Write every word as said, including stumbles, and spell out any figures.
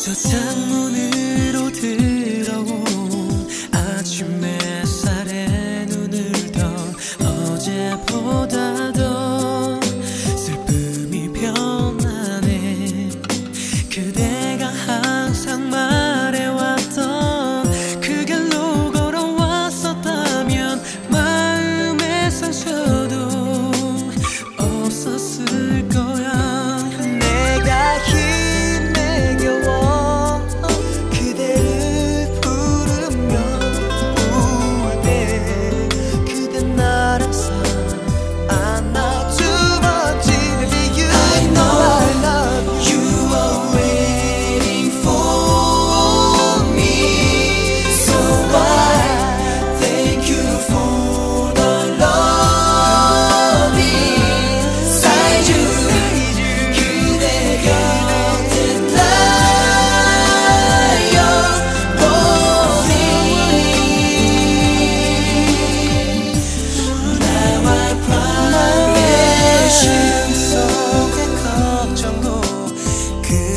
저 창문으로 들어온 아침 햇살에 눈을 떠 어제보다 더 슬픔이 변하네. 그대가 항상 말해왔던 그 길로 걸어왔었다면 마음의 상처도 없었을 거야. 내가 힘내겨워 그대를 부르며 울 때 그대 날 항상 안아주었지. Baby you I know I love you. you are waiting for me, so I thank you for the love inside you. 그대 곁에 나여보니 나와 promise 속의 걱정도 그